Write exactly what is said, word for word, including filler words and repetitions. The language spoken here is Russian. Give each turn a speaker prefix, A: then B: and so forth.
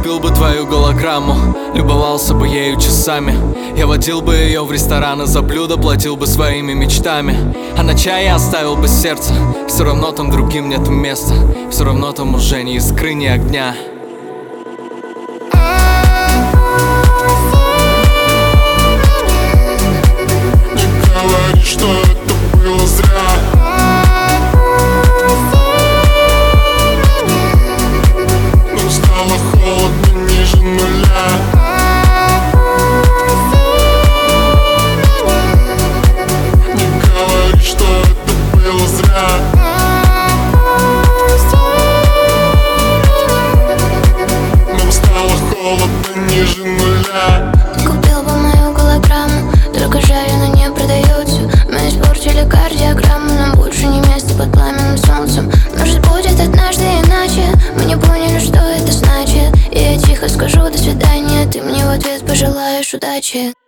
A: купил бы твою голограмму, любовался бы ею часами. Я водил бы ее в рестораны, за блюдо платил бы своими мечтами. А на чай я оставил бы сердце, все равно там другим нету места, все равно там уже ни искры, ни огня.
B: Что это было зря. Нам стало холодно ниже нуля. Не говори, что это было зря. Нам стало холодно ниже нуля.
C: Купил бы мою голограмму, только жаль, она не продается. Мы испортили кардиограмму, нам больше не место под пламенным солнцем. Может, будет однажды иначе, мы не поняли, что это значит. И я тихо скажу до свидания, ты мне в ответ пожелаешь удачи.